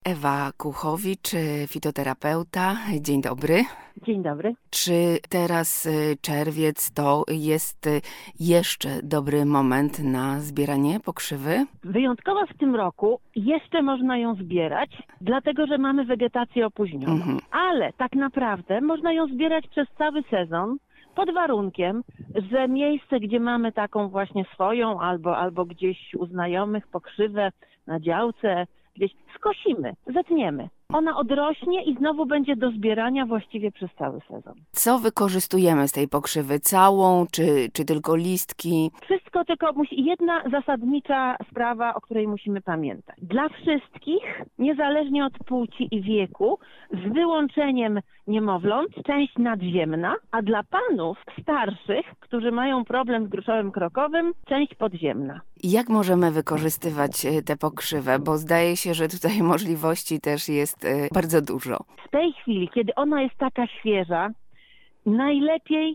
Ewa Kuchowicz, fitoterapeuta. Dzień dobry. Dzień dobry. Czy teraz czerwiec to jest jeszcze dobry moment na zbieranie pokrzywy? Wyjątkowo w tym roku jeszcze można ją zbierać, dlatego że mamy wegetację opóźnioną. Ale tak naprawdę można ją zbierać przez cały sezon, pod warunkiem, że miejsce, gdzie mamy taką właśnie swoją albo gdzieś u znajomych pokrzywę na działce, gdzieś skosimy, zetniemy. Ona odrośnie i znowu będzie do zbierania właściwie przez cały sezon. Co wykorzystujemy z tej pokrzywy? Całą czy tylko listki? Wszystko, tylko jedna zasadnicza sprawa, o której musimy pamiętać. Dla wszystkich, niezależnie od płci i wieku, z wyłączeniem niemowląt, część nadziemna, a dla panów starszych, którzy mają problem z gruczołem krokowym, część podziemna. Jak możemy wykorzystywać tę pokrzywę? Bo zdaje się, że tutaj możliwości też jest bardzo dużo. W tej chwili, kiedy ona jest taka świeża, najlepiej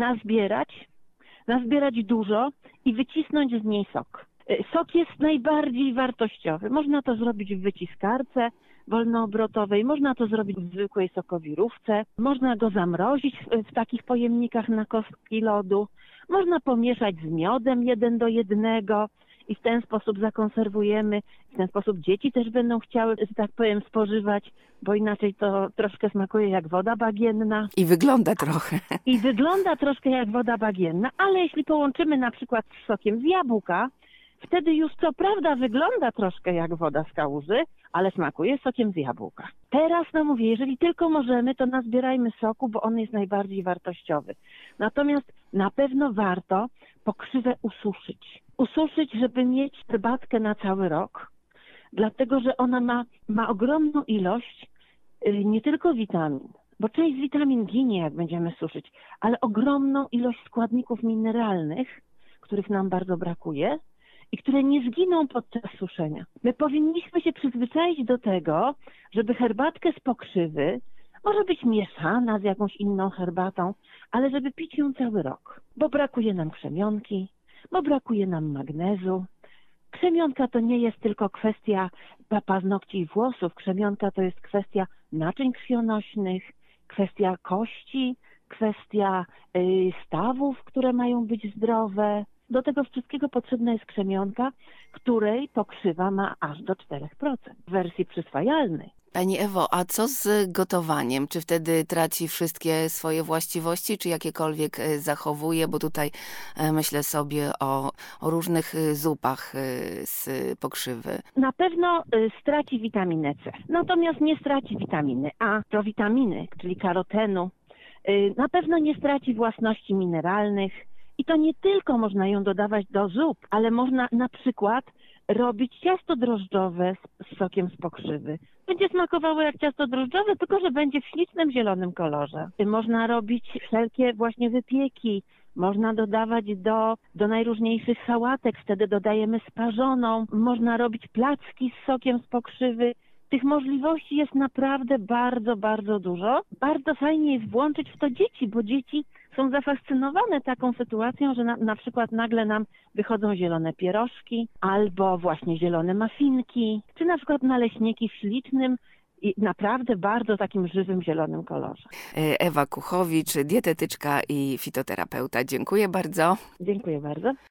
nazbierać dużo i wycisnąć z niej sok. Sok jest najbardziej wartościowy. Można to zrobić w wyciskarce wolnoobrotowej, można to zrobić w zwykłej sokowirówce, można go zamrozić w takich pojemnikach na kostki lodu, można pomieszać z miodem 1:1 i w ten sposób zakonserwujemy. W ten sposób dzieci też będą chciały, że tak powiem, spożywać, bo inaczej to troszkę smakuje jak woda bagienna. I wygląda trochę. I wygląda troszkę jak woda bagienna, ale jeśli połączymy na przykład z sokiem z jabłka, wtedy już co prawda wygląda troszkę jak woda z kałuży, ale smakuje sokiem z jabłka. Teraz, mówię, jeżeli tylko możemy, to nazbierajmy soku, bo on jest najbardziej wartościowy. Natomiast na pewno warto pokrzywę ususzyć. Ususzyć, żeby mieć herbatkę na cały rok, dlatego że ona ma ogromną ilość nie tylko witamin, bo część z witamin ginie, jak będziemy suszyć, ale ogromną ilość składników mineralnych, których nam bardzo brakuje i które nie zginą podczas suszenia. My powinniśmy się przyzwyczaić do tego, żeby herbatkę z pokrzywy, może być mieszana z jakąś inną herbatą, ale żeby pić ją cały rok, bo brakuje nam krzemionki, bo brakuje nam magnezu. Krzemionka to nie jest tylko kwestia paznokci i włosów. Krzemionka to jest kwestia naczyń krwionośnych, kwestia kości, kwestia stawów, które mają być zdrowe. Do tego wszystkiego potrzebna jest krzemionka, której pokrzywa ma aż do 4% w wersji przyswajalnej. Pani Ewo, a co z gotowaniem? Czy wtedy traci wszystkie swoje właściwości, czy jakiekolwiek zachowuje? Bo tutaj myślę sobie o różnych zupach z pokrzywy. Na pewno straci witaminę C, natomiast nie straci witaminy A, prowitaminy, czyli karotenu. Na pewno nie straci własności mineralnych i to nie tylko można ją dodawać do zup, ale można na przykład robić ciasto drożdżowe z sokiem z pokrzywy. Będzie smakowało jak ciasto drożdżowe, tylko że będzie w ślicznym zielonym kolorze. Można robić wszelkie właśnie wypieki, można dodawać do najróżniejszych sałatek, wtedy dodajemy sparzoną. Można robić placki z sokiem z pokrzywy. Tych możliwości jest naprawdę bardzo, bardzo dużo. Bardzo fajnie jest włączyć w to dzieci, bo dzieci są zafascynowane taką sytuacją, że na przykład nagle nam wychodzą zielone pierożki albo właśnie zielone muffinki, czy na przykład naleśniki w ślicznym i naprawdę bardzo takim żywym zielonym kolorze. Ewa Kuchowicz, dietetyczka i fitoterapeuta. Dziękuję bardzo. Dziękuję bardzo.